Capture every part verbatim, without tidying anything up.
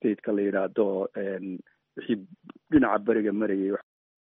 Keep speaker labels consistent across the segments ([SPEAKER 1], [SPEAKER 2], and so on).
[SPEAKER 1] stateka la yiraahdo wixii dhinaca bariga marayay.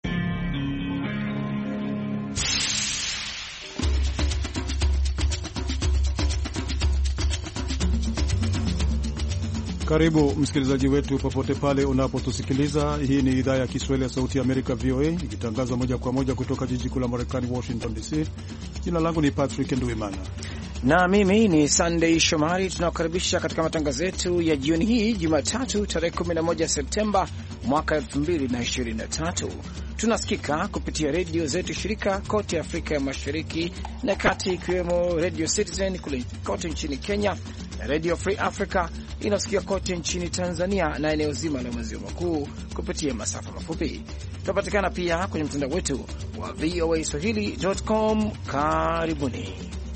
[SPEAKER 2] Karibu msikilizaji wetu popote pale unapotusikiliza. Hii ni idhaa ya Kiswahili ya Sauti ya Amerika V O A ikitangaza moja kwa moja kutoka jiji kuu la Marekani Washington D C. Jina langu ni Patrick Nduimana
[SPEAKER 3] na mimi ni Sunday Shomari. Tunakukaribisha katika matangazo yetu ya jioni hii Jumatatu tarehe kumi na moja Septemba mwaka elfu mbili na ishirini na tatu. Tunasikika kupitia redio zetu shirika kote Afrika ya Mashariki na Kati, ikiwemo Radio Citizen kule kote nchini Kenya na Radio Free Africa inasikia kote nchini Tanzania na eneo zima la maziwa makuu kupitia masafa mafupi. Tunapatikana pia kwenye mtandao wetu wa V O A Swahili dot com. Karibuni.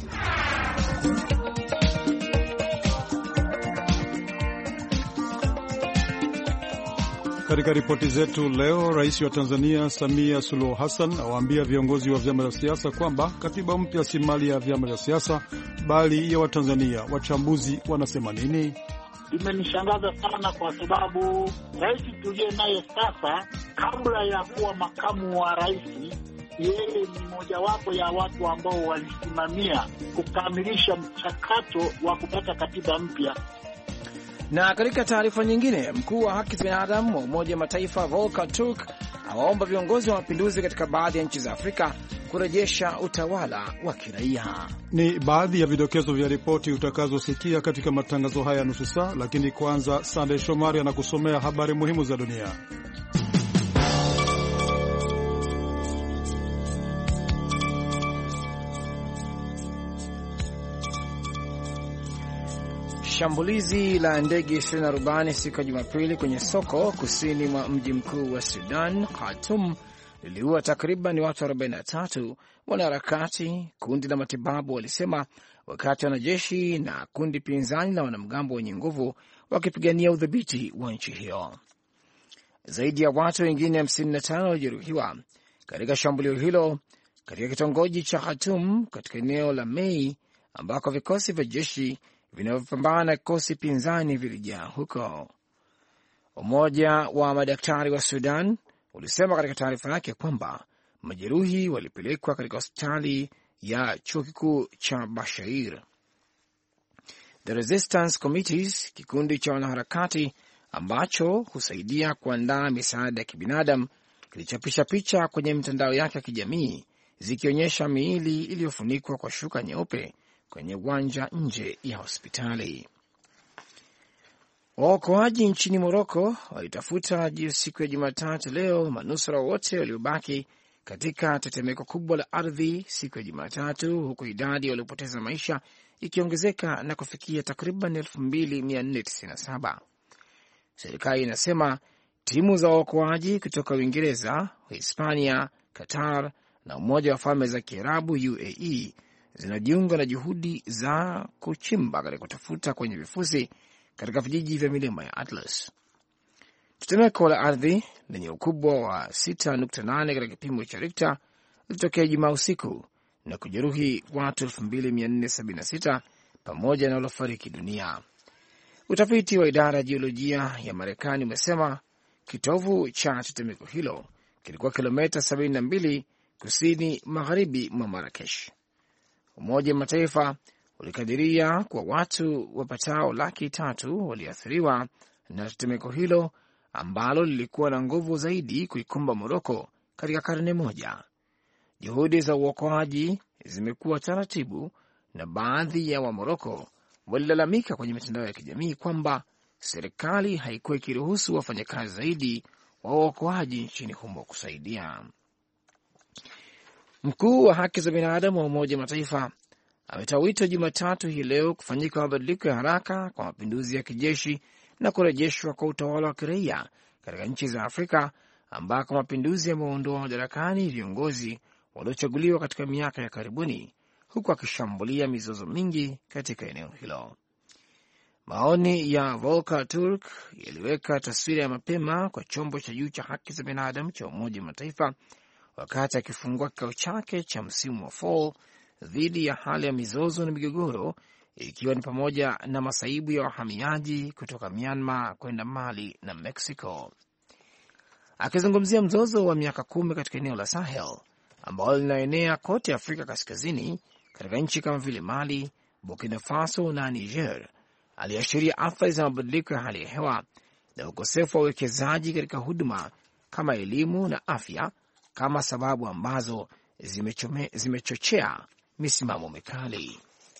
[SPEAKER 2] Katika ripoti zetu leo, Rais wa Tanzania Samia Suluhu Hassan awaambia viongozi wa vyama vya siasa kwamba katiba mpya si mali ya vyama vya siasa bali ya Watanzania. Wachambuzi wanasema nini?
[SPEAKER 4] Imenishangaza sana kwa sababu rais tuliye naye sasa, kabla ya kuwa makamu wa rais, yeye ni mojawapo ya watu ambao walisimamia kukamilisha mchakato wa kupata katiba mpya.
[SPEAKER 3] Na katika taarifa nyingine, mkuu wa haki za binadamu wa Umoja wa Mataifa Volker Turk awaomba viongozi wa mapinduzi katika baadhi ya nchi za Afrika kurejesha utawala wa kiraia.
[SPEAKER 2] Ni baadhi ya vidokezo vya ripoti utakazosikia katika matangazo haya nusu saa, lakini kwanza Sunday Shomari anakusomea habari muhimu za dunia.
[SPEAKER 3] Shambulizi la ndege isiyo na rubani siku ya Jumapili kwenye soko kusini mwa mji mkuu wa Sudan, Khartoum, liliua takriban watu arobaini na tatu, wanaharakati, kundi la matibabu walisema, wakati wanajeshi na kundi pinzani la wanamgambo wenye nguvu wakipigania udhibiti wa nchi hiyo. Zaidi ya watu wengine hamsini na tano walijeruhiwa katika shambulio hilo katika kitongoji cha Khartoum katika eneo la Mei, ambako vikosi vya jeshi vinavyopambana na kikosi pinzani vilijaa huko. Umoja wa madaktari wa Sudan ulisema katika taarifa yake kwamba majeruhi walipelekwa katika hospitali ya chuo kikuu cha Bashair. The Resistance Committees, kikundi cha wanaharakati ambacho husaidia kuandaa misaada ya kibinadamu, kilichapisha picha kwenye mitandao yake ya kijamii zikionyesha miili iliyofunikwa kwa shuka nyeupe kwenye uwanja nje ya hospitali. Waokoaji nchini Moroko walitafuta siku ya Jumatatu leo manusura wote waliobaki katika tetemeko kubwa la ardhi siku ya Jumatatu, huku idadi waliopoteza maisha ikiongezeka na kufikia takriban elfu mbili mia nne tisini na saba. Serikali inasema timu za waokoaji kutoka Uingereza, Hispania, Qatar na Umoja wa Falme za Kiarabu U A E zinajiunga na juhudi za kuchimba katika kutafuta kwenye vifusi katika vijiji vya milima ya Atlas. Tetemeko la ardhi lenye ukubwa wa sita nukta nane katika kipimo cha Richter lilitokea Jumaa usiku na kujeruhi watu elfu mbili mia nne sabini na sita pamoja na waliofariki dunia. Utafiti wa idara ya jiolojia ya Marekani umesema kitovu cha tetemeko hilo kilikuwa kilomita sabini na mbili kusini magharibi mwa Marrakesh. Umoja wa Mataifa ulikadiria kwa watu wapatao laki tatu waliathiriwa na tetemeko hilo ambalo lilikuwa na nguvu zaidi kuikumba Moroko katika karne moja. Juhudi za uokoaji zimekuwa taratibu na baadhi ya wa Moroko walilalamika kwenye mitandao ya kijamii kwamba serikali haikuwa ikiruhusu wafanyakazi zaidi wa uokoaji nchini humo kusaidia. Mkuu wa haki za binadamu wa Umoja wa Mataifa ametoa wito Jumatatu hii leo kufanyika mabadiliko ya haraka kwa mapinduzi ya kijeshi na kurejeshwa kwa utawala wa kiraia katika nchi za Afrika ambako mapinduzi yameondoa madarakani viongozi waliochaguliwa katika miaka ya karibuni, huku akishambulia mizozo mingi katika eneo hilo. Maoni ya Volker Turk yaliweka taswira ya mapema kwa chombo cha juu cha haki za binadamu cha Umoja wa Mataifa wakati akifungua kikao chake cha msimu wa fall dhidi ya hali ya mizozo na migogoro ikiwa ni pamoja na masaibu ya wahamiaji kutoka Myanmar kwenda Mali na Mexico. Akizungumzia mzozo wa miaka kumi katika eneo la Sahel ambao linaenea kote Afrika Kaskazini katika nchi kama vile Mali, Burkina Faso na Niger, aliashiria athari za mabadiliko ya hali ya hewa na ukosefu wa uwekezaji katika huduma kama elimu na afya kama sababu ambazo zimechome, zimechochea misimamo mikali.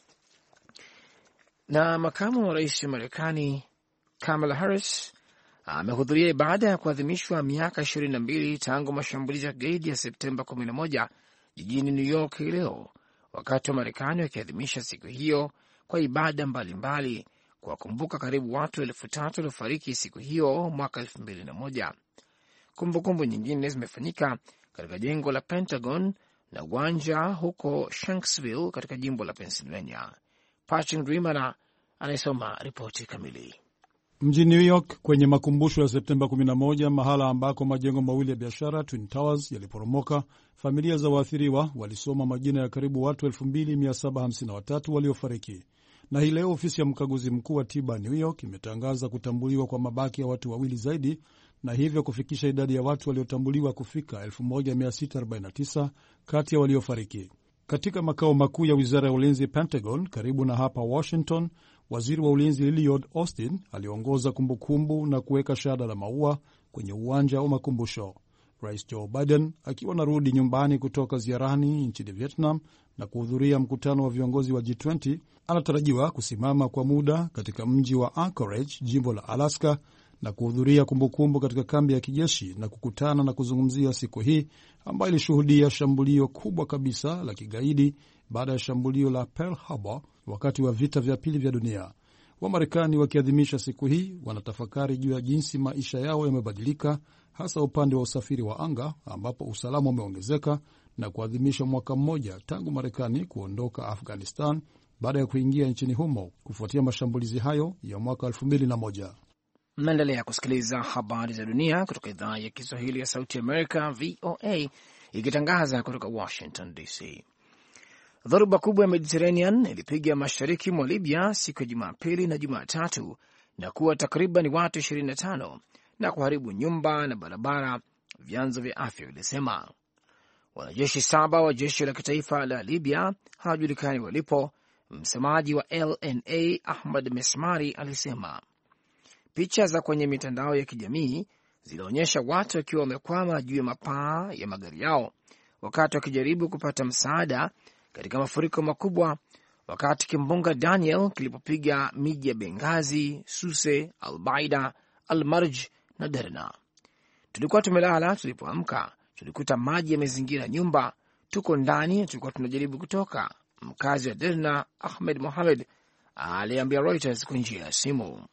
[SPEAKER 3] Na makamu wa rais wa Marekani Kamala Harris amehudhuria ibada ya kuadhimishwa miaka ishirini na mbili tangu mashambulizi ya kigaidi ya Septemba kumi na moja jijini New York hii leo, wakati wa Marekani wakiadhimisha siku hiyo kwa ibada mbalimbali kuwakumbuka karibu watu elfu tatu waliofariki siku hiyo mwaka elfu mbili na moja. Kumbukumbu nyingine zimefanyika katika jengo la Pentagon na uwanja huko Shanksville katika jimbo la Pennsylvania. Patrick Ndwimana anayesoma ripoti kamili.
[SPEAKER 2] Mjini New York kwenye makumbusho ya Septemba kumi na moja, mahala ambako majengo mawili ya biashara Twin Towers yaliporomoka, familia za waathiriwa walisoma majina ya karibu watu elfu mbili mia saba hamsini na watatu waliofariki. Na hii leo ofisi ya mkaguzi mkuu wa tiba New York imetangaza kutambuliwa kwa mabaki ya watu wawili zaidi, na hivyo kufikisha idadi ya watu waliotambuliwa kufika elfu moja mia sita arobaini na tisa kati ya waliofariki. Katika makao makuu ya wizara ya ulinzi Pentagon, karibu na hapa Washington, waziri wa ulinzi Lloyd Austin aliongoza kumbukumbu na kuweka shada la maua kwenye uwanja wa makumbusho. Rais Joe Biden akiwa narudi nyumbani kutoka ziarani nchini Vietnam na kuhudhuria mkutano wa viongozi wa G ishirini, anatarajiwa kusimama kwa muda katika mji wa Anchorage, jimbo la Alaska, na kuhudhuria kumbukumbu katika kambi ya kijeshi na kukutana na kuzungumzia siku hii ambayo ilishuhudia shambulio kubwa kabisa la kigaidi baada ya shambulio la Pearl Harbor wakati wa vita vya pili vya dunia. Wamarekani wakiadhimisha siku hii wanatafakari juu ya jinsi maisha yao yamebadilika, hasa upande wa usafiri wa anga ambapo usalama umeongezeka, na kuadhimisha mwaka mmoja tangu Marekani kuondoka Afghanistan baada ya kuingia nchini humo kufuatia mashambulizi hayo ya mwaka elfu mbili na moja.
[SPEAKER 3] Mnaendelea kusikiliza habari za dunia kutoka idhaa ya Kiswahili ya Sauti Amerika, V O A, ikitangaza kutoka Washington D C. Dhoruba kubwa ya Mediterranean ilipiga mashariki mwa Libya siku ya Jumapili na Jumatatu na kuwa takriban watu ishirini na tano na kuharibu nyumba na barabara, vyanzo vya afya vilisema. Wanajeshi saba wa jeshi la kitaifa la Libya hawajulikani walipo. Msemaji wa L N A Ahmad Mesmari alisema picha za kwenye mitandao ya kijamii zilionyesha watu wakiwa wamekwama juu ya mapaa ya magari yao wakati wakijaribu kupata msaada katika mafuriko makubwa, wakati kimbunga Daniel kilipopiga miji ya Benghazi, Suse, Albaida, Almarj na Derna. Tulikuwa tumelala, tulipoamka tulikuta maji yamezingira nyumba, tuko ndani, tulikuwa tunajaribu kutoka, mkazi wa Derna Ahmed Mohamed aliambia Reuters kwa njia ya simu.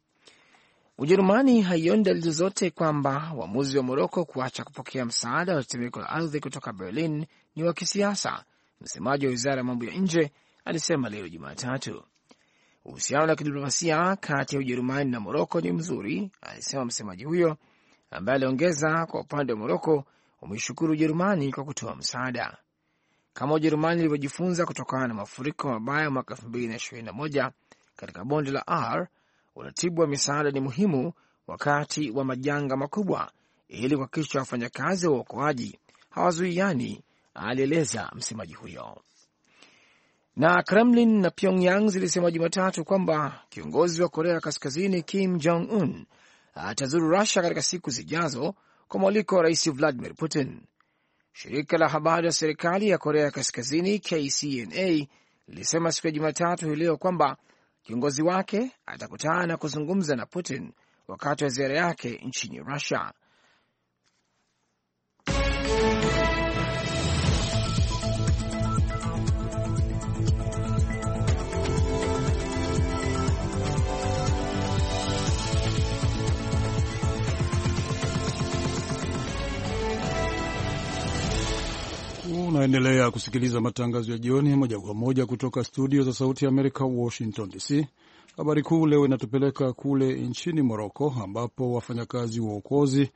[SPEAKER 3] Ujerumani haioni dalili zote kwamba uamuzi wa Moroko kuacha kupokea msaada wa tetemeko la ardhi kutoka Berlin ni wa kisiasa, msemaji wa wizara ya mambo ya nje alisema leo Jumatatu. Uhusiano wa kidiplomasia kati ya Ujerumani na Moroko ni mzuri, alisema msemaji huyo, ambaye aliongeza kwa upande wa Moroko umeshukuru Ujerumani kwa kutoa msaada. Kama Ujerumani ilivyojifunza kutokana na mafuriko mabaya mwaka elfu mbili na ishirini na moja katika bonde la R, uratibu wa misaada ni muhimu wakati wa majanga makubwa ili kuhakikisha wafanyakazi wa uokoaji hawazuiani, alieleza msemaji huyo. Na Kremlin na Pyongyang zilisema Jumatatu kwamba kiongozi wa Korea Kaskazini Kim Jong Un atazuru Russia katika siku zijazo kwa mwaliko wa Rais Vladimir Putin. Shirika la habari la serikali ya Korea Kaskazini K C N A lilisema siku ya Jumatatu hii leo kwamba kiongozi wake atakutana na kuzungumza na Putin wakati wa ziara yake nchini Russia.
[SPEAKER 2] Unaendelea kusikiliza matangazo ya jioni moja kwa moja kutoka studio za Sauti ya Amerika, Washington D C. Habari kuu leo inatupeleka kule nchini Moroko, ambapo wafanyakazi wa uokozi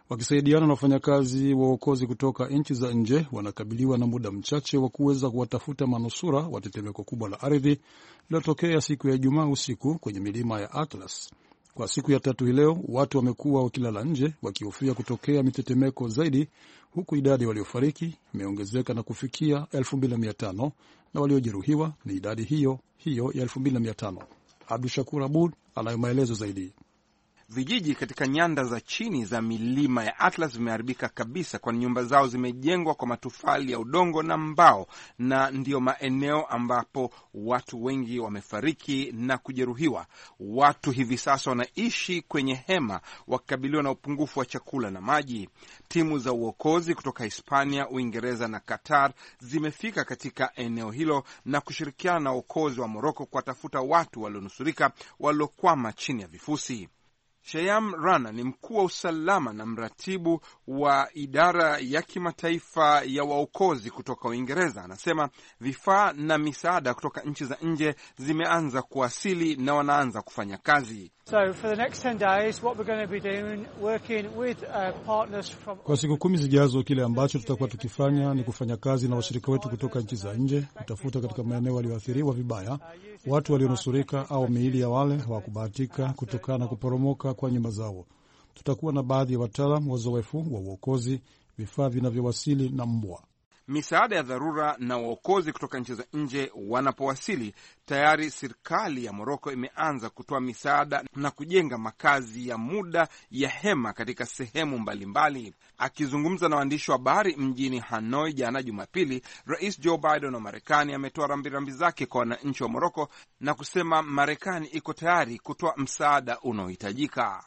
[SPEAKER 2] Wakisaidiana na wafanyakazi wa uokozi kutoka nchi za nje, wanakabiliwa na muda mchache wa kuweza kuwatafuta manusura wa tetemeko kubwa la ardhi lililotokea siku ya Ijumaa usiku kwenye milima ya Atlas. Kwa siku ya tatu hii leo, watu wamekuwa wakilala nje wakihofia kutokea mitetemeko zaidi, huku idadi waliofariki imeongezeka na kufikia elfu mbili na mia tano na waliojeruhiwa ni idadi hiyo hiyo ya elfu mbili na mia tano. Abdu Shakur Abud anayo maelezo zaidi.
[SPEAKER 5] Vijiji katika nyanda za chini za milima ya Atlas vimeharibika kabisa, kwani nyumba zao zimejengwa kwa matofali ya udongo na mbao, na ndiyo maeneo ambapo watu wengi wamefariki na kujeruhiwa. Watu hivi sasa wanaishi kwenye hema wakikabiliwa na upungufu wa chakula na maji. Timu za uokozi kutoka Hispania, Uingereza na Qatar zimefika katika eneo hilo na kushirikiana na uokozi wa Moroko kuwatafuta watu walionusurika waliokwama chini ya vifusi. Shayam Rana ni mkuu wa usalama na mratibu wa idara ya kimataifa ya waokozi kutoka Uingereza. Anasema vifaa na misaada kutoka nchi za nje zimeanza kuwasili na wanaanza kufanya kazi.
[SPEAKER 6] So for the next ten days what we're going to be doing working with uh, partners from...
[SPEAKER 2] Kwa siku kumi zijazo, kile ambacho tutakuwa tukifanya ni kufanya kazi na washirika wetu kutoka nchi za nje, kutafuta katika maeneo yaliyoathiriwa vibaya watu walionusurika au miili ya wale hawakubahatika kutokana na kuporomoka kwa nyumba zao. Tutakuwa na baadhi ya wataalamu wazoefu wa uokozi, vifaa vinavyowasili na mbwa.
[SPEAKER 5] Misaada ya dharura na uokozi kutoka nchi za nje wanapowasili, tayari serikali ya Moroko imeanza kutoa misaada na kujenga makazi ya muda ya hema katika sehemu mbalimbali. Akizungumza na waandishi wa habari mjini Hanoi jana Jumapili, Rais Joe Biden wa Marekani ametoa rambirambi zake kwa wananchi wa Moroko na kusema Marekani iko tayari kutoa msaada unaohitajika.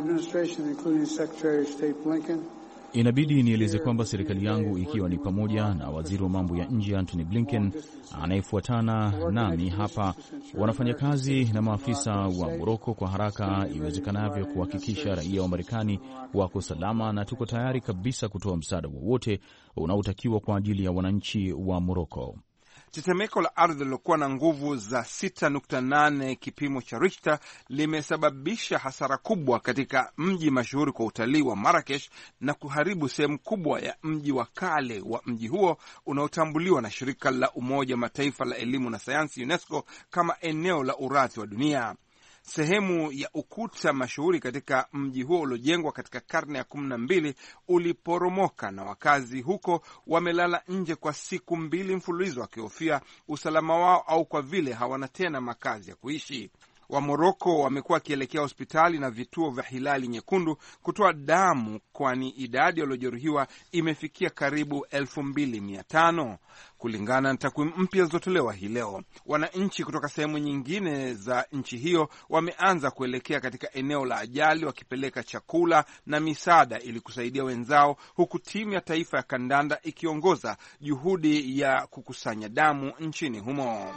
[SPEAKER 7] Inabidi nieleze kwamba serikali yangu, ikiwa ni pamoja na waziri wa mambo ya nje Antony Blinken anayefuatana nami hapa, wanafanya kazi na maafisa wa Moroko kwa haraka iwezekanavyo kuhakikisha raia wa Marekani wako salama, na tuko tayari kabisa kutoa msaada wowote unaotakiwa kwa ajili ya wananchi wa Moroko.
[SPEAKER 5] Tetemeko la ardhi lilokuwa na nguvu za sita nukta nane kipimo cha Richter limesababisha hasara kubwa katika mji mashuhuri kwa utalii wa Marrakesh na kuharibu sehemu kubwa ya mji wa kale wa mji huo unaotambuliwa na shirika la Umoja Mataifa la elimu na sayansi UNESCO kama eneo la urithi wa dunia. Sehemu ya ukuta mashuhuri katika mji huo uliojengwa katika karne ya kumi na mbili uliporomoka na wakazi huko wamelala nje kwa siku mbili mfululizo wakihofia usalama wao au kwa vile hawana tena makazi ya kuishi. Wa Moroko wamekuwa wakielekea hospitali na vituo vya Hilali Nyekundu kutoa damu, kwani idadi waliojeruhiwa imefikia karibu elfu mbili mia tano kulingana na takwimu mpya zilizotolewa hii leo. Wananchi kutoka sehemu nyingine za nchi hiyo wameanza kuelekea katika eneo la ajali wakipeleka chakula na misaada ili kusaidia wenzao, huku timu ya taifa ya kandanda ikiongoza juhudi ya kukusanya damu nchini humo.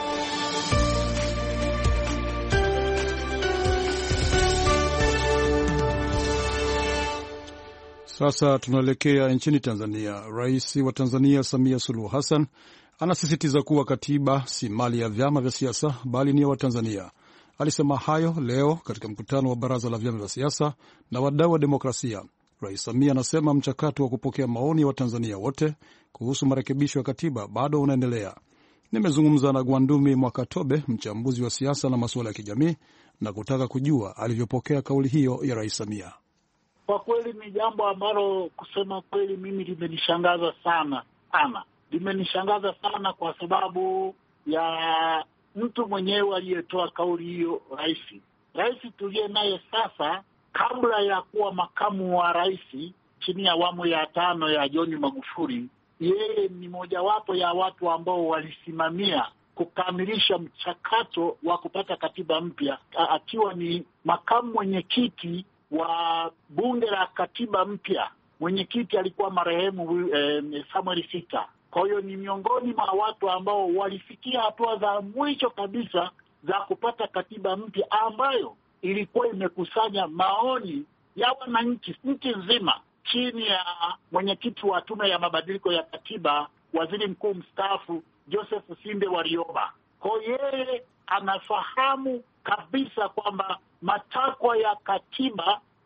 [SPEAKER 2] Sasa tunaelekea nchini Tanzania. Rais wa Tanzania Samia Suluhu Hassan anasisitiza kuwa katiba si mali ya vyama vya siasa bali ni ya Watanzania. Alisema hayo leo katika mkutano wa baraza la vyama vya siasa na wadau wa demokrasia. Rais Samia anasema mchakato wa kupokea maoni ya Watanzania wote kuhusu marekebisho ya katiba bado unaendelea. Nimezungumza na Gwandumi Mwakatobe, mchambuzi wa siasa na masuala ya kijamii, na kutaka kujua alivyopokea kauli hiyo ya Rais Samia.
[SPEAKER 4] Kwa kweli ni jambo ambalo kusema kweli mimi limenishangaza sana sana, limenishangaza sana kwa sababu ya mtu mwenyewe aliyetoa kauli hiyo, rais. Rais tuliye naye sasa, kabla ya kuwa makamu wa rais chini ya awamu ya tano ya John Magufuli, yeye ni mojawapo ya watu ambao walisimamia kukamilisha mchakato wa kupata katiba mpya, akiwa ni makamu mwenyekiti wa bunge la katiba mpya. Mwenyekiti alikuwa marehemu eh, Samuel Sita. Kwa hiyo ni miongoni mwa watu ambao walifikia hatua za mwisho kabisa za kupata katiba mpya ambayo ilikuwa imekusanya maoni ya wananchi nchi nzima chini ya mwenyekiti wa tume ya mabadiliko ya katiba, waziri mkuu mstaafu Joseph Sinde Warioba. Kwa yeye anafahamu kabisa kwamba matakwa ya katiba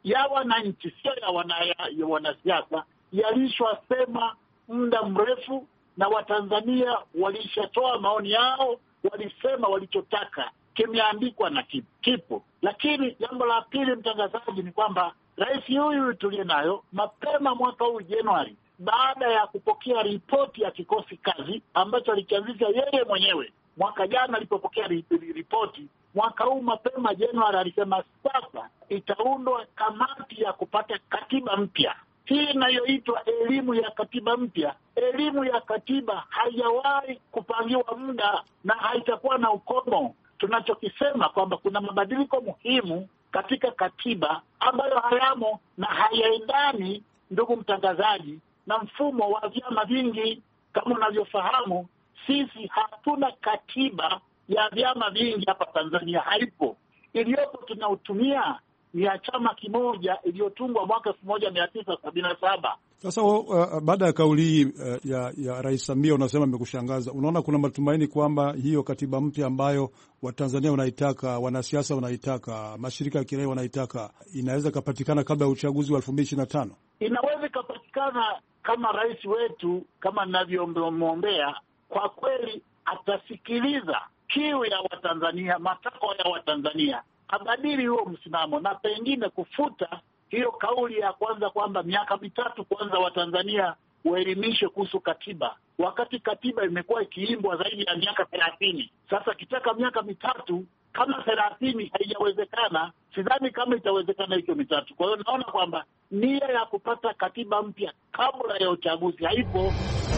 [SPEAKER 4] ya wananchi, sio ya wana ya wanasiasa, yalishwasema muda mrefu, na Watanzania walishatoa maoni yao, walisema walichotaka, kimeandikwa na kipo. Lakini jambo la pili, mtangazaji, ni kwamba rais huyu tuliye nayo mapema mwaka huu Januari, baada ya kupokea ripoti ya kikosi kazi ambacho alikianzisha yeye mwenyewe mwaka jana alipopokea ripoti, mwaka huu mapema Januari alisema sasa itaundwa kamati ya kupata katiba mpya. Hii inayoitwa elimu ya katiba mpya. Elimu ya katiba haijawahi kupangiwa muda na haitakuwa na ukomo. Tunachokisema kwamba kuna mabadiliko muhimu katika katiba ambayo hayamo na hayaendani, ndugu mtangazaji, na mfumo wa vyama vingi. Kama unavyofahamu, sisi hatuna katiba ya vyama vingi hapa Tanzania, haipo. Iliyopo tunautumia ni ya chama kimoja iliyotungwa mwaka elfu moja mia tisa sabini na saba.
[SPEAKER 2] Sasa uh, baada ya kauli hii uh, ya, ya Rais Samia unasema imekushangaza, unaona kuna matumaini kwamba hiyo katiba mpya ambayo Watanzania wanaitaka, wanasiasa wanaitaka, mashirika ya kiraia wanaitaka, inaweza kupatikana kabla ya uchaguzi wa elfu mbili ishirini na tano?
[SPEAKER 4] Inaweza kupatikana kama rais wetu, kama ninavyomwombea, kwa kweli atasikiliza kiu ya Watanzania, matakwa ya Watanzania, abadili huo msimamo na pengine kufuta hiyo kauli ya kwanza kwamba miaka mitatu kwanza Watanzania waelimishwe kuhusu katiba, wakati katiba imekuwa ikiimbwa zaidi ya miaka thelathini. Sasa kitaka miaka mitatu, kama thelathini haijawezekana, sidhani kama itawezekana hiyo mitatu. Kwa hiyo naona kwamba nia ya kupata katiba mpya kabla ya uchaguzi haipo.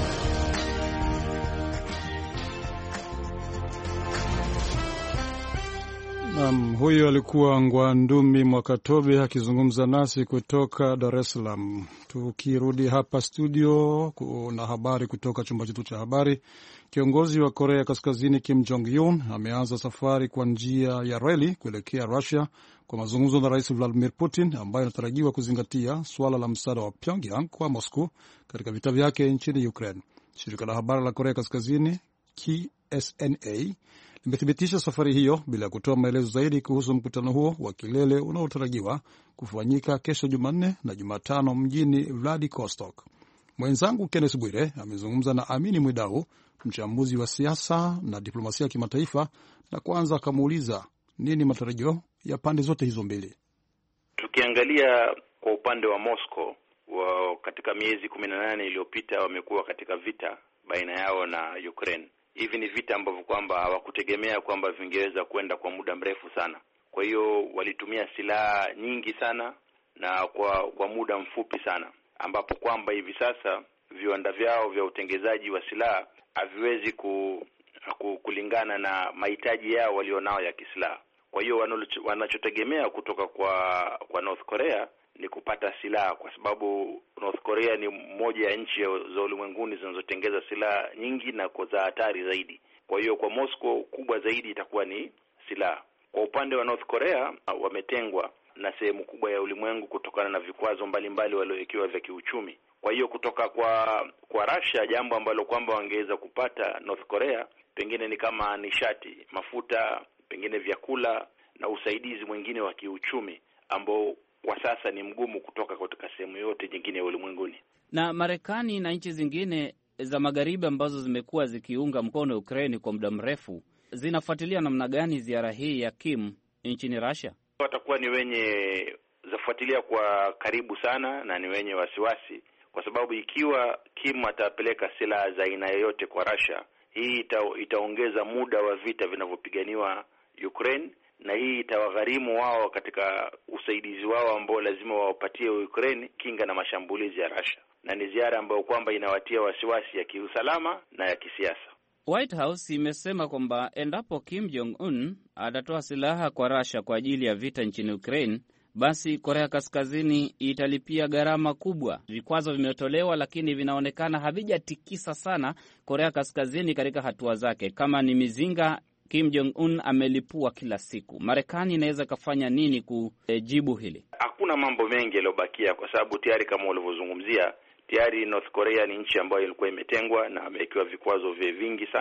[SPEAKER 2] Um, huyo alikuwa Ngwandumi Mwakatobe akizungumza nasi kutoka Dar es Salaam. Tukirudi hapa studio, kuna habari kutoka chumba chetu cha habari. Kiongozi wa Korea Kaskazini Kim Jong-un ameanza safari kwa njia ya reli kuelekea Russia kwa mazungumzo na Rais Vladimir Putin, ambayo inatarajiwa kuzingatia suala la msaada wa Pyongyang kwa Moscow katika vita vyake nchini Ukraine. Shirika la habari la Korea Kaskazini K S N A limethibitisha safari hiyo bila kutoa maelezo zaidi kuhusu mkutano huo wa kilele unaotarajiwa kufanyika kesho Jumanne na Jumatano mjini Vladivostok. Mwenzangu Kenneth Bwire amezungumza na Amini Mwidau, mchambuzi wa siasa na diplomasia ya kimataifa, na kwanza akamuuliza nini matarajio ya pande zote hizo mbili.
[SPEAKER 8] Tukiangalia kwa upande wa Moscow, wa katika miezi kumi na nane iliyopita wamekuwa katika vita baina yao na Ukraine. Hivi ni vita ambavyo kwamba hawakutegemea kwamba vingeweza kwenda kwa muda mrefu sana. Kwa hiyo walitumia silaha nyingi sana na kwa kwa muda mfupi sana, ambapo kwamba hivi sasa viwanda vyao vya utengezaji wa silaha haviwezi ku, ku, kulingana na mahitaji yao walionao ya kisilaha. Kwa hiyo wanachotegemea kutoka kwa kwa North Korea ni kupata silaha, kwa sababu North Korea ni moja ya nchi za ulimwenguni zinazotengeza silaha nyingi na kwa za hatari zaidi. Kwa hiyo kwa Moscow kubwa zaidi itakuwa ni silaha. Kwa upande wa North Korea wametengwa na sehemu kubwa ya ulimwengu kutokana na vikwazo mbalimbali waliowekewa vya kiuchumi. Kwa hiyo kutoka kwa kwa Russia, jambo ambalo kwamba wangeweza kupata North Korea pengine ni kama nishati, mafuta, pengine vyakula na usaidizi mwingine wa kiuchumi ambao kwa sasa ni mgumu kutoka katika sehemu yote nyingine ya ulimwenguni.
[SPEAKER 9] Na Marekani na nchi zingine za magharibi ambazo zimekuwa zikiunga mkono Ukraine kwa muda mrefu, zinafuatilia namna gani ziara hii ya Kim nchini Russia?
[SPEAKER 8] Watakuwa ni wenye zafuatilia kwa karibu sana na ni wenye wasiwasi, kwa sababu ikiwa Kim atapeleka silaha za aina yoyote kwa Russia, hii ita, itaongeza muda wa vita vinavyopiganiwa Ukraine, na hii itawagharimu wao katika usaidizi wao ambao lazima wawapatie Ukraine kinga na mashambulizi ya Russia. Na ni ziara ambayo kwamba inawatia wasiwasi ya kiusalama na ya kisiasa.
[SPEAKER 9] White House imesema kwamba endapo Kim Jong-un atatoa silaha kwa Russia kwa ajili ya vita nchini Ukraine, basi Korea Kaskazini italipia gharama kubwa. Vikwazo vimetolewa, lakini vinaonekana havijatikisa sana Korea Kaskazini katika hatua zake. Kama ni mizinga Kim Jong-un amelipua kila siku, Marekani inaweza kufanya nini kujibu hili?
[SPEAKER 8] Hakuna mambo mengi yaliyobakia, kwa sababu tayari kama ulivyozungumzia, tayari North Korea ni nchi ambayo ilikuwa imetengwa na amewekewa vikwazo vingi sana,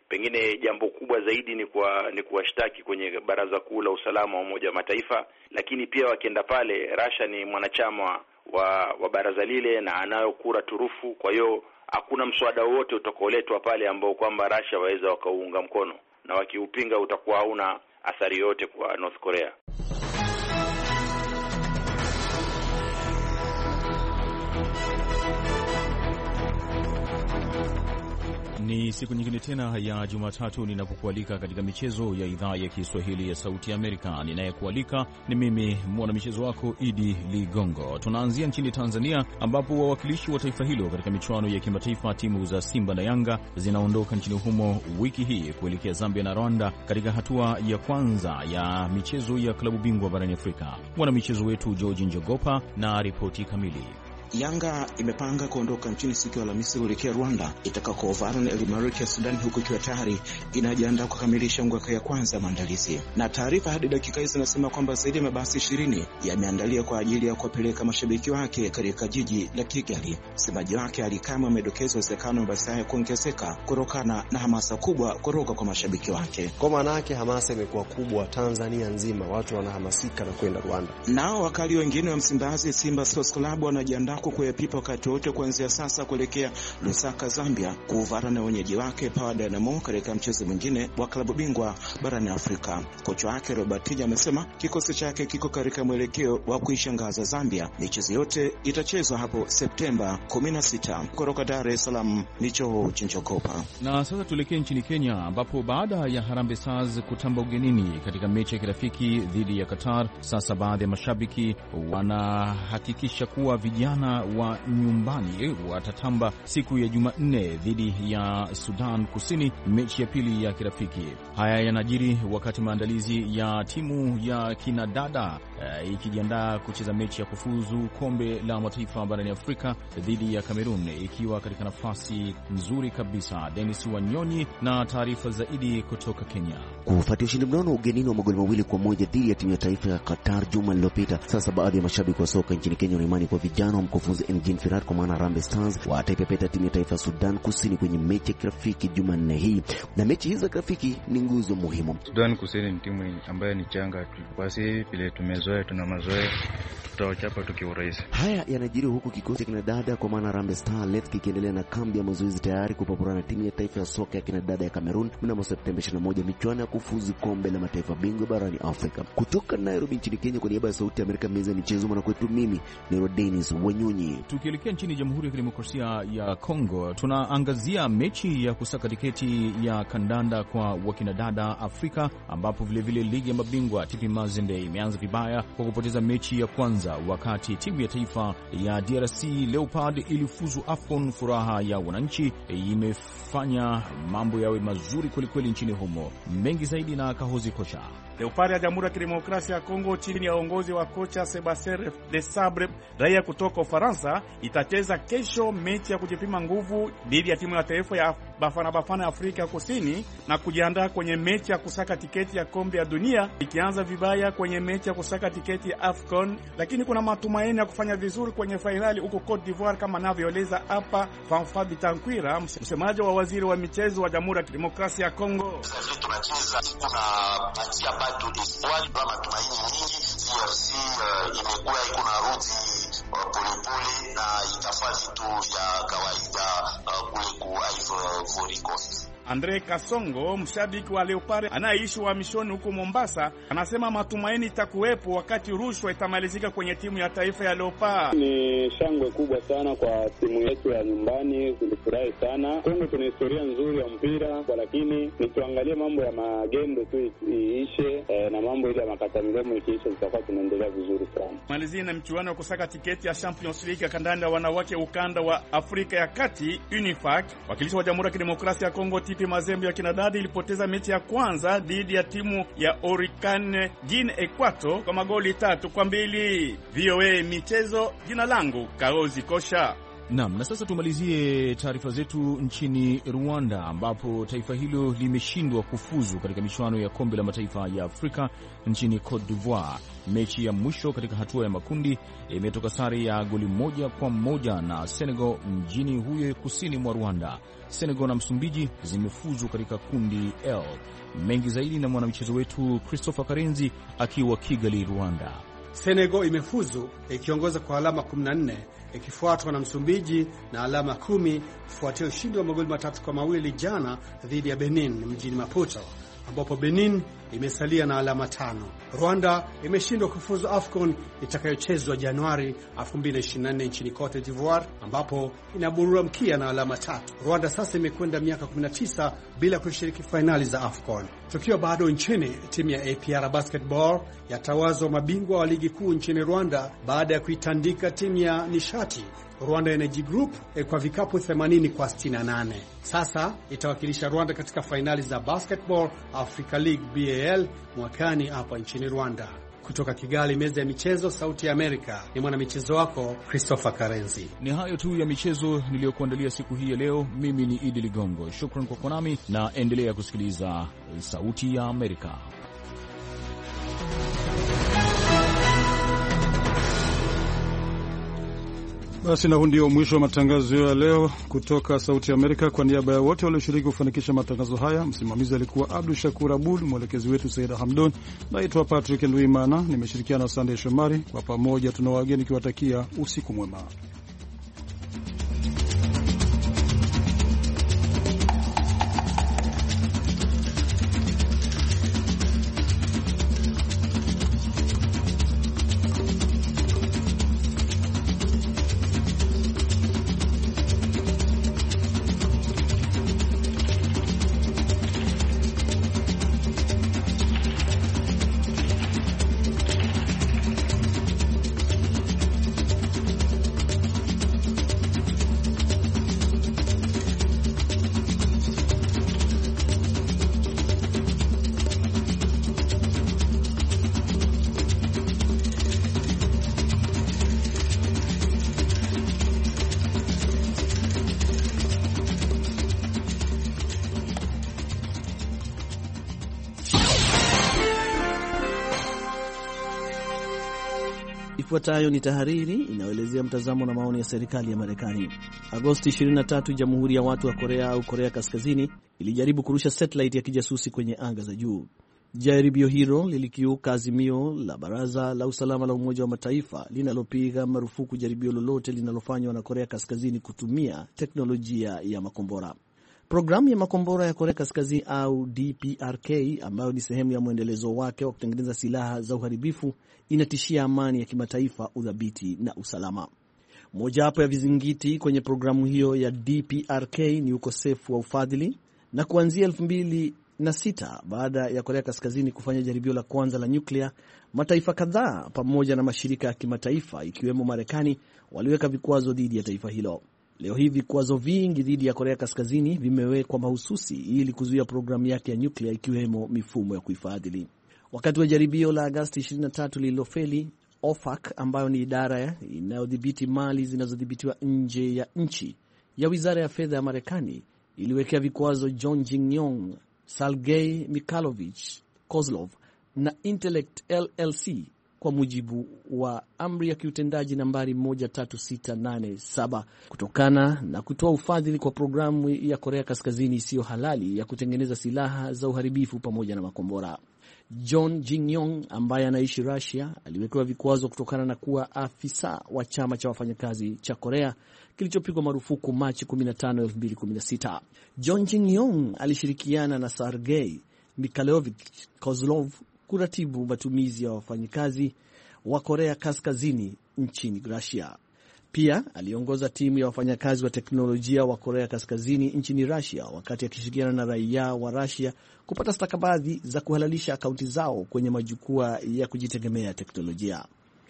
[SPEAKER 8] Pengine jambo kubwa zaidi ni kwa ni kuwashtaki kwenye Baraza Kuu la Usalama wa Umoja wa Mataifa, lakini pia wakienda pale, Russia ni mwanachama wa, wa baraza lile na anayo kura turufu. Kwa hiyo hakuna mswada wote utakaoletwa pale ambao kwamba Russia waweza wakaunga mkono, na wakiupinga utakuwa hauna athari yote kwa North Korea.
[SPEAKER 7] Ni siku nyingine tena ya Jumatatu ninapokualika katika michezo ya idhaa ya Kiswahili ya Sauti ya Amerika. Ninayekualika ni mimi mwanamichezo wako Idi Ligongo. Tunaanzia nchini Tanzania ambapo wawakilishi wa taifa hilo katika michuano ya kimataifa, timu za Simba na Yanga zinaondoka nchini humo wiki hii kuelekea Zambia na Rwanda katika hatua ya kwanza ya michezo ya klabu bingwa barani Afrika. Mwanamichezo wetu George Njogopa na ripoti kamili.
[SPEAKER 10] Yanga imepanga kuondoka nchini siku ya Alhamisi kuelekea Rwanda itakakoovana na El Merreikh ya Sudan, huku ikiwa tayari inajiandaa kukamilisha ngwaka ya kwanza maandalizi. Na taarifa hadi dakika hizi zinasema kwamba zaidi ya mabasi ishirini yameandalia kwa ajili ya kuwapeleka mashabiki wake katika jiji la Kigali. Msemaji wake Ali Kamwe amedokeza uwezekano wa basi haya kuongezeka kutokana na hamasa kubwa kutoka kwa mashabiki wake.
[SPEAKER 11] Kwa maana yake hamasa imekuwa kubwa Tanzania nzima, watu wanahamasika na kwenda Rwanda.
[SPEAKER 10] Nao wakali wengine wa Msimbazi, Simba Sports Club, wanajiandaa kuyapipa wakati wote kuanzia sasa kuelekea Lusaka, Zambia, kuuvana na wenyeji wake Power Dynamo katika mchezo mwingine wa klabu bingwa barani Afrika. Kocha wake Robert Tija amesema kikosi chake kiko katika mwelekeo wa kuishangaza Zambia. Michezo yote itachezwa hapo Septemba kumi na sita. Kutoka Dar es Salaam, Nicho Chinchokopa.
[SPEAKER 7] Na sasa tuelekee nchini Kenya ambapo baada ya Harambee Stars kutamba ugenini katika mechi ya kirafiki dhidi ya Qatar, sasa baadhi ya mashabiki wanahakikisha kuwa vijana wa nyumbani watatamba siku ya Jumanne dhidi ya Sudan Kusini, mechi ya pili ya kirafiki. Haya yanajiri wakati maandalizi ya timu ya kinadada uh, ikijiandaa kucheza mechi ya kufuzu kombe la mataifa barani Afrika dhidi ya Cameroon, ikiwa katika nafasi nzuri kabisa. Dennis Wanyonyi na taarifa zaidi kutoka Kenya.
[SPEAKER 12] Kufuatia ushindi mnono ugenini wa magoli mawili kwa moja dhidi ya timu ya taifa ya Qatar juma lililopita, sasa baadhi ya mashabiki wa soka nchini Kenya wanaimani kwa vijana wa mkufunzi Engin Firat kwa maana Harambee Stars wataipepeta timu ya taifa ya Sudan Kusini kwenye mechi ya kirafiki Jumanne hii. Na mechi hizi za kirafiki ni nguzo muhimu.
[SPEAKER 13] Sudan Kusini ni timu ambayo ni changa tu. Basi vile tumezoea, tuna mazoea, tutawachapa tukiurahisi.
[SPEAKER 12] Haya yanajiri huku kikosi kina dada kwa maana Harambee Stars kikiendelea na kambi ya mazoezi tayari kupambana na timu ya taifa ya soka ya kina dada ya Cameroon mnamo Septemba ishirini na moja, michuano ya kufuzu kombe la mataifa bingwa barani Afrika. Kutoka Nairobi nchini Kenya kwa niaba ya Sauti ya Amerika, meza ya michezo mwana kwetu, mimi ni Dennis Wanyonyi.
[SPEAKER 7] Tukielekea nchini Jamhuri ya Kidemokrasia ya Kongo, tunaangazia mechi ya kusaka tiketi ya kandanda kwa wakinadada Afrika, ambapo vilevile ligi ya mabingwa T P Mazembe imeanza vibaya kwa kupoteza mechi ya kwanza, wakati timu ya taifa ya D R C Leopard ilifuzu AFCON. Furaha ya wananchi imefanya mambo yawe mazuri kwelikweli nchini humo. Mengi zaidi na Kahozi Kocha.
[SPEAKER 14] Leopard ya Jamhuri ya Kidemokrasia ya Kongo chini ya uongozi wa kocha Sebastien Desabre, raia kutoka Ufaransa, itacheza kesho mechi ya kujipima nguvu dhidi ya timu ya taifa ya Bafana Bafana ya Afrika Kusini na kujiandaa kwenye mechi ya kusaka tiketi ya kombe ya dunia, ikianza vibaya kwenye mechi ya kusaka tiketi ya AFCON, lakini kuna matumaini ya kufanya vizuri kwenye fainali huko Cote d'Ivoire, kama anavyoeleza hapa Fanfabi Tankwira, msemaji wa waziri wa michezo wa Jamhuri ya Kidemokrasia ya Kongo.
[SPEAKER 15] Tunacheza kuna patia bado espoir kwa matumaini mengi. D R C uh, imekuwa iko na rudi uh, polepole na itafanya vitu vya kawaida uh, kule ku Ivory Coast.
[SPEAKER 14] Andre Kasongo, mshabiki wa Leopard anayeishi uhamishoni huko Mombasa, anasema matumaini itakuwepo wakati rushwa itamalizika kwenye timu ya taifa ya Leopard.
[SPEAKER 16] Ni shangwe kubwa sana kwa timu yetu ya nyumbani, tulifurahi sana. Kongo tuna historia nzuri ya mpira, lakini nituangalie mambo ya magendo tu iishe, e, na mambo ile ya makata milomo ikiisha, tutakuwa tunaendelea vizuri sana.
[SPEAKER 14] Malizini na mchuano wa kusaka tiketi ya Champions League ya kandanda wanawake ukanda wa Afrika ya Kati, UNIFAC, wakilishi wa Jamhuri ya Kidemokrasia ya Kongo T P Mazembe ya kinadada ilipoteza mechi ya kwanza dhidi ya timu ya Orikane Guinea Equato kwa magoli tatu kwa mbili. V O A michezo, jina langu Kaozi Kosha.
[SPEAKER 7] Naam, na sasa tumalizie taarifa zetu nchini Rwanda, ambapo taifa hilo limeshindwa kufuzu katika michuano ya kombe la mataifa ya Afrika nchini Cote d'Ivoire. Mechi ya mwisho katika hatua ya makundi imetoka sare ya goli moja kwa moja na Senegal mjini huye kusini mwa Rwanda. Senegal na Msumbiji zimefuzu katika kundi L. Mengi zaidi na mwanamichezo wetu Christopher Karenzi akiwa Kigali, Rwanda.
[SPEAKER 17] Senegal imefuzu ikiongoza kwa alama kumi na nne ikifuatwa na Msumbiji na alama kumi kufuatia ushindi wa magoli matatu kwa mawili jana dhidi ya Benin mjini Maputo, ambapo Benin imesalia na alama tano. Rwanda imeshindwa kufuzu AFCON itakayochezwa Januari elfu mbili ishirini na nne nchini Cote d'Ivoire, ambapo inaburura mkia na alama tatu. Rwanda sasa imekwenda miaka kumi na tisa bila kushiriki fainali za AFCON. Tukiwa bado nchini, timu ya A P R Basketball yatawazwa mabingwa wa ligi kuu nchini Rwanda baada ya kuitandika timu ya Nishati Rwanda Energy Group kwa vikapu themanini kwa sitini na nane. Sasa itawakilisha Rwanda katika fainali za Basketball Africa League B A L mwakani hapa nchini Rwanda. Kutoka Kigali, meza ya michezo, Sauti ya Amerika, ni mwanamichezo wako Christopher Karenzi.
[SPEAKER 7] Ni hayo tu ya michezo niliyokuandalia siku hii ya leo. Mimi ni Idi Ligongo, shukran kwa kuwa nami na endelea kusikiliza Sauti ya Amerika.
[SPEAKER 2] Basi na huu ndio mwisho wa matangazo ya leo kutoka Sauti ya Amerika. Kwa niaba ya wote walioshiriki kufanikisha matangazo haya, msimamizi alikuwa Abdu Shakur Abud, mwelekezi wetu Saida Hamdon. Naitwa Patrick Nduimana, nimeshirikiana na Sande Shomari. Kwa pamoja tunawageni kiwatakia usiku mwema.
[SPEAKER 18] Ifuatayo ni tahariri inayoelezea mtazamo na maoni ya serikali ya Marekani. Agosti ishirini na tatu, Jamhuri ya Watu wa Korea au Korea Kaskazini ilijaribu kurusha satellite ya kijasusi kwenye anga za juu. Jaribio hilo lilikiuka azimio la Baraza la Usalama la Umoja wa Mataifa linalopiga marufuku jaribio lolote linalofanywa na Korea Kaskazini kutumia teknolojia ya makombora. Programu ya makombora ya Korea Kaskazini au D P R K, ambayo ni sehemu ya mwendelezo wake wa kutengeneza silaha za uharibifu, inatishia amani ya kimataifa, udhabiti na usalama. Mojawapo ya vizingiti kwenye programu hiyo ya D P R K ni ukosefu wa ufadhili, na kuanzia elfu mbili na sita baada ya Korea Kaskazini kufanya jaribio la kwanza la nyuklia, mataifa kadhaa pamoja na mashirika ya kimataifa ikiwemo Marekani waliweka vikwazo dhidi ya taifa hilo. Leo hii vikwazo vingi dhidi ya Korea Kaskazini vimewekwa mahususi ili kuzuia programu yake ya nyuklia, ikiwemo mifumo ya kuifadhili. Wakati wa jaribio la Agosti ishirini na tatu lililofeli, O F A C, ambayo ni idara inayodhibiti mali zinazodhibitiwa nje ya nchi ya Wizara ya Fedha ya Marekani, iliwekea vikwazo John Jin-yong, Sergei Mikhailovich Kozlov na Intellect L L C kwa mujibu wa amri ya kiutendaji nambari moja tatu sita nane saba, kutokana na kutoa ufadhili kwa programu ya Korea Kaskazini isiyo halali ya kutengeneza silaha za uharibifu pamoja na makombora. John Jin-yong, ambaye anaishi Russia, aliwekewa vikwazo kutokana na kuwa afisa wa chama cha wafanyakazi cha Korea kilichopigwa marufuku Machi kumi na tano, elfu mbili kumi na sita. John Jin-yong alishirikiana na Sergei Mikhailovich Kozlov kuratibu matumizi ya wafanyikazi wa Korea Kaskazini nchini Russia. Pia aliongoza timu ya wafanyakazi wa teknolojia wa Korea Kaskazini nchini Russia wakati akishirikiana na raia wa Russia kupata stakabadhi za kuhalalisha akaunti zao kwenye majukwaa ya kujitegemea teknolojia.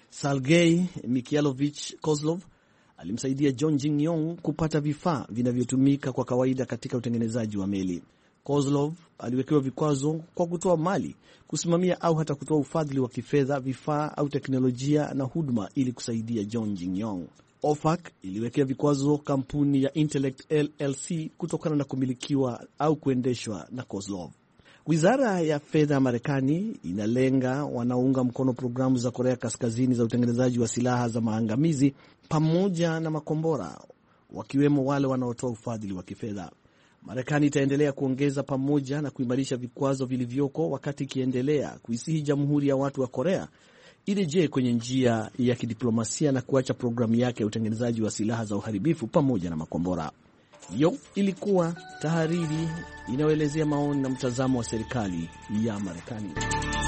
[SPEAKER 18] Sergei Mikhailovich Kozlov alimsaidia John Jin-yong kupata vifaa vinavyotumika kwa kawaida katika utengenezaji wa meli. Kozlov aliwekewa vikwazo kwa kutoa mali, kusimamia au hata kutoa ufadhili wa kifedha, vifaa au teknolojia na huduma ili kusaidia John Jin-yong. OFAC iliwekea vikwazo kampuni ya Intellect L L C kutokana na kumilikiwa au kuendeshwa na Kozlov. Wizara ya fedha ya Marekani inalenga wanaounga mkono programu za Korea Kaskazini za utengenezaji wa silaha za maangamizi pamoja na makombora, wakiwemo wale wanaotoa ufadhili wa kifedha. Marekani itaendelea kuongeza pamoja na kuimarisha vikwazo vilivyoko, wakati ikiendelea kuisihi Jamhuri ya Watu wa Korea irejee kwenye njia ya kidiplomasia na kuacha programu yake ya utengenezaji wa silaha za uharibifu pamoja na makombora. Hiyo ilikuwa tahariri inayoelezea maoni na mtazamo wa serikali ya Marekani.